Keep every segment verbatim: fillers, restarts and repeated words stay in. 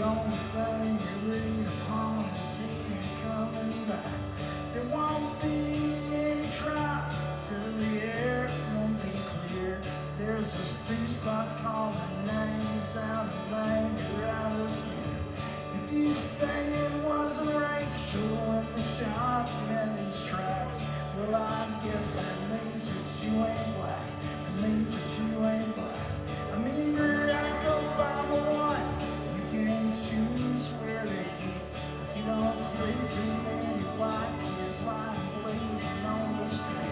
only thing you read upon is he ain't coming back. There won't be any trial till the air won't be clear. There's just two thoughts calling names out of anger, out of fear. If you say it wasn't racial when the shot met these tracks, well, I guess that means that you ain't black. It means that you ain't black. I mean, Barack Obama won. You can't choose where to eat, 'cause you don't see too many white kids lying bleeding on the street.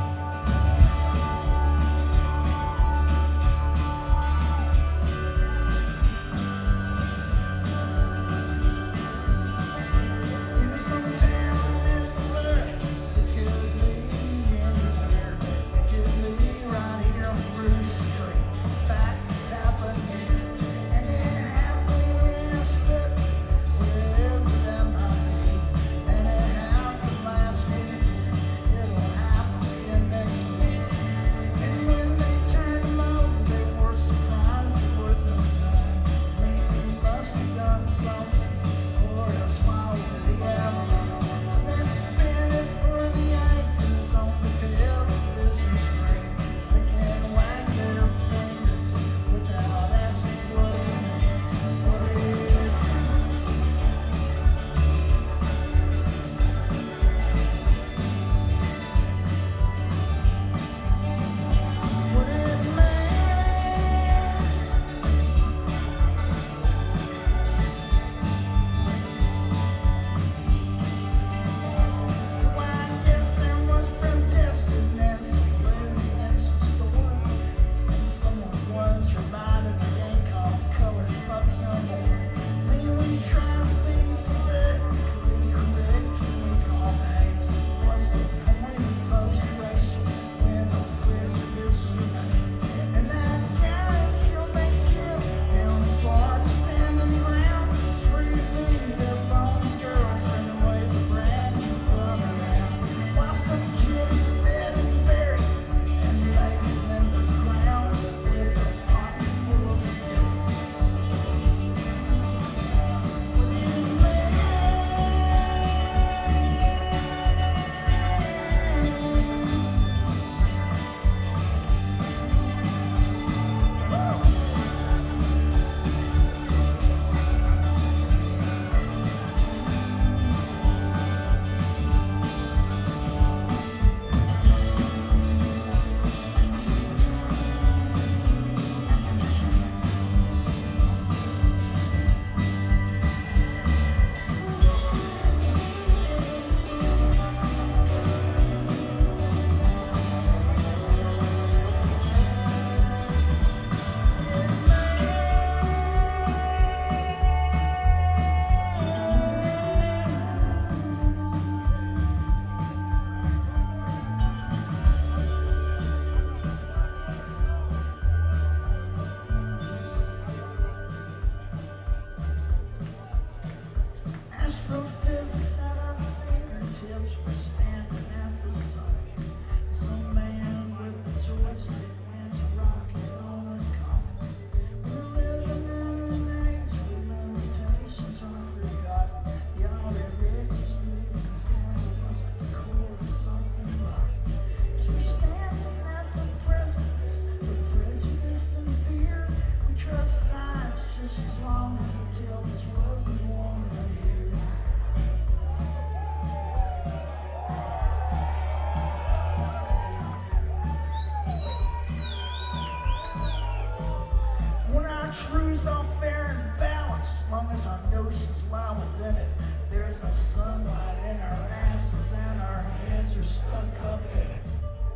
Truth's all fair and balanced, as long as our notions lie within it. There's no sunlight in our asses and our heads are stuck up in it.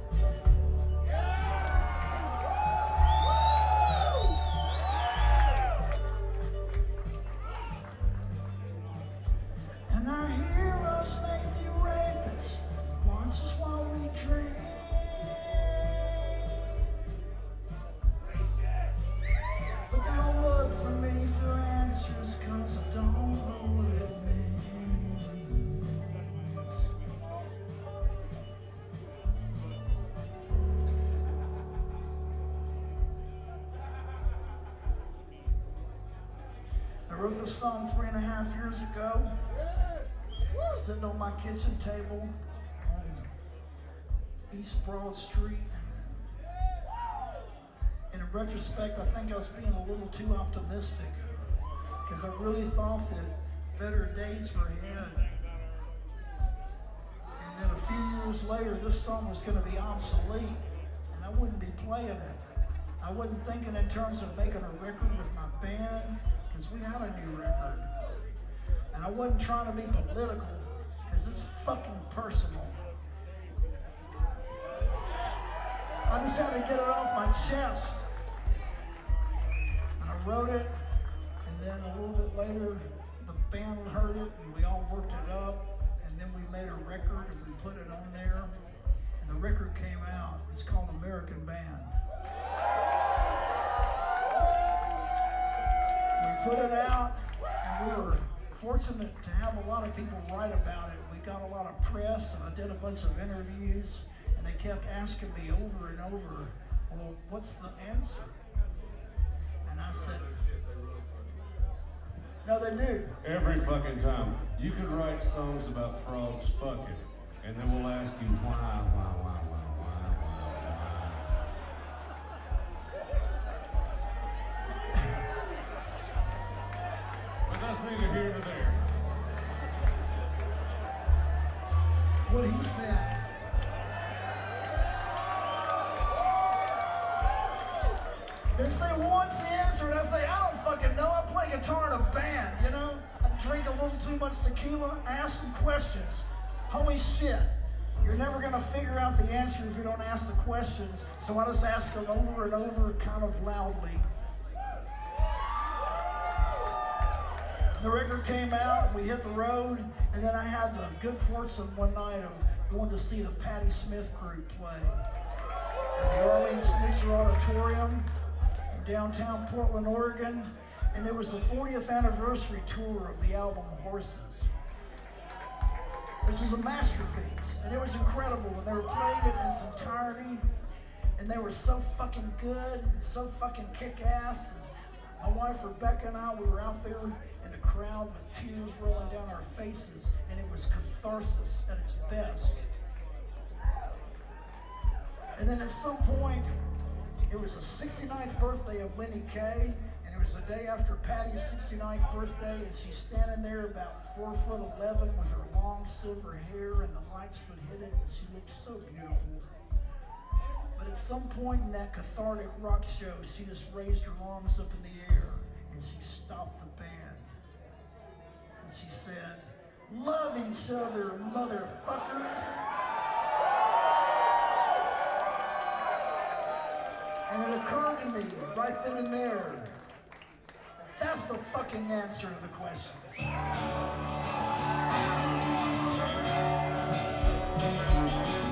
And our heroes may be rapists, watch us while we dream. But don't look for me for answers, 'cause I don't know what it means. wrote this song three and a half years ago, sitting on my kitchen table on East Broad Street. And in retrospect, I think I was being a little too optimistic because I really thought that better days were ahead. And then a few years later, this song was going to be obsolete, and I wouldn't be playing it. I wasn't thinking in terms of making a record with my band, because we had a new record. And I wasn't trying to be political, because it's fucking personal. I just had to get it off my chest. And I wrote it, and then a little bit later, the band heard it, and we all worked it up, and then we made a record, and we put it on there, and the record came out. It's called American Band. We put it out, and we were fortunate to have a lot of people write about it. We got a lot of press, and I did a bunch of interviews, and they kept asking me over and over, well, what's the answer? And I said, no, they do. Every fucking time. You could write songs about frogs, fuck it, and then we'll ask you why, why, why, why, why, why, why. But that's neither here nor there. What he said. They say, what's the answer? And I say, I don't fucking know. I play guitar in a band, you know? I drink a little too much tequila, ask some questions. Holy shit. You're never gonna figure out the answer if you don't ask the questions. So I just ask them over and over, kind of loudly. The record came out, we hit the road, and then I had the good fortune one night of going to see the Patti Smith group play at the Arlene Schnitzer Auditorium in downtown Portland, Oregon, and it was the fortieth anniversary tour of the album Horses. This is a masterpiece, and it was incredible, and they were playing it in its entirety, and they were so fucking good, and so fucking kick-ass. My wife Rebecca and I, we were out there in the crowd with tears rolling down our faces, and it was catharsis at its best. And then at some point, it was the sixty-ninth birthday of Lenny Kaye, and it was the day after Patti's sixty-ninth birthday, and she's standing there about four foot eleven with her long silver hair, and the lights would hit it, and she looked so beautiful. But at some point in that cathartic rock show, she just raised her arms up in the air, and she stopped the band. And she said, love each other, motherfuckers. And it occurred to me right then and there, that that's the fucking answer to the questions.